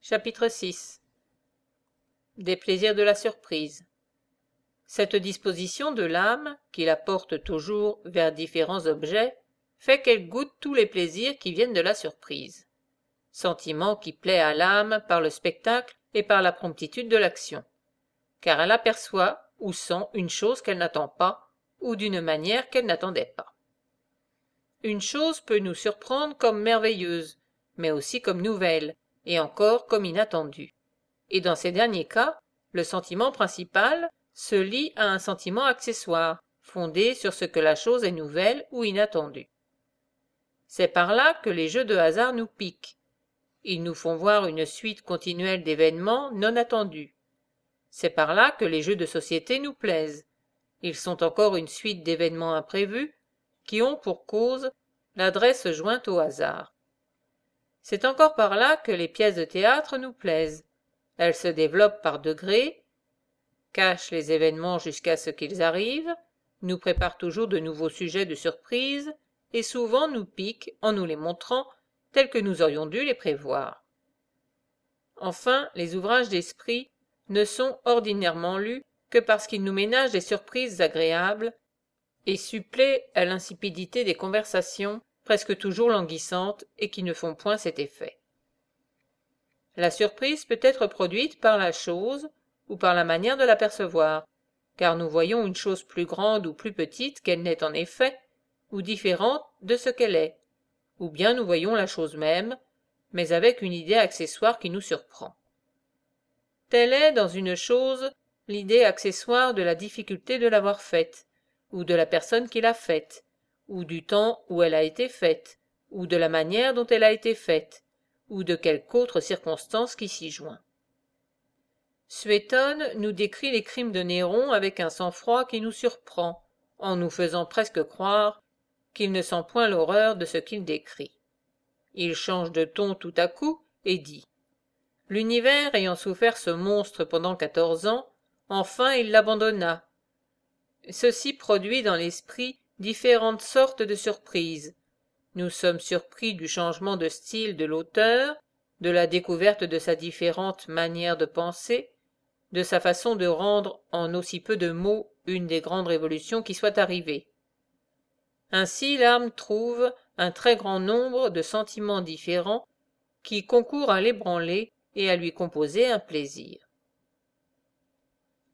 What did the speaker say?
Chapitre 6 Des plaisirs de la surprise. Cette disposition de l'âme, qui la porte toujours vers différents objets, fait qu'elle goûte tous les plaisirs qui viennent de la surprise. Sentiment qui plaît à l'âme par le spectacle et par la promptitude de l'action, car elle aperçoit ou sent une chose qu'elle n'attend pas, ou d'une manière qu'elle n'attendait pas. Une chose peut nous surprendre comme merveilleuse, mais aussi comme nouvelle, et encore comme inattendue. Et dans ces derniers cas, le sentiment principal se lie à un sentiment accessoire, fondé sur ce que la chose est nouvelle ou inattendue. C'est par là que les jeux de hasard nous piquent. Ils nous font voir une suite continuelle d'événements non attendus. C'est par là que les jeux de société nous plaisent. Ils sont encore une suite d'événements imprévus qui ont pour cause l'adresse jointe au hasard. C'est encore par là que les pièces de théâtre nous plaisent. Elles se développent par degrés, cachent les événements jusqu'à ce qu'ils arrivent, nous préparent toujours de nouveaux sujets de surprise, et souvent nous piquent en nous les montrant tels que nous aurions dû les prévoir. Enfin, les ouvrages d'esprit ne sont ordinairement lus que parce qu'ils nous ménagent des surprises agréables et suppléent à l'insipidité des conversations, presque toujours languissantes et qui ne font point cet effet. La surprise peut être produite par la chose ou par la manière de l'apercevoir, car nous voyons une chose plus grande ou plus petite qu'elle n'est en effet, ou différente de ce qu'elle est, ou bien nous voyons la chose même, mais avec une idée accessoire qui nous surprend. Telle est, dans une chose, l'idée accessoire de la difficulté de l'avoir faite, ou de la personne qui l'a faite, ou du temps où elle a été faite, ou de la manière dont elle a été faite, ou de quelque autre circonstance qui s'y joint. Suétone nous décrit les crimes de Néron avec un sang-froid qui nous surprend, en nous faisant presque croire qu'il ne sent point l'horreur de ce qu'il décrit. Il change de ton tout à coup et dit « L'univers ayant souffert ce monstre pendant 14 ans, enfin il l'abandonna. Ceci produit dans l'esprit différentes sortes de surprises. Nous sommes surpris du changement de style de l'auteur, de la découverte de sa différente manière de penser, de sa façon de rendre en aussi peu de mots une des grandes révolutions qui soit arrivée. Ainsi l'âme trouve un très grand nombre de sentiments différents qui concourent à l'ébranler et à lui composer un plaisir.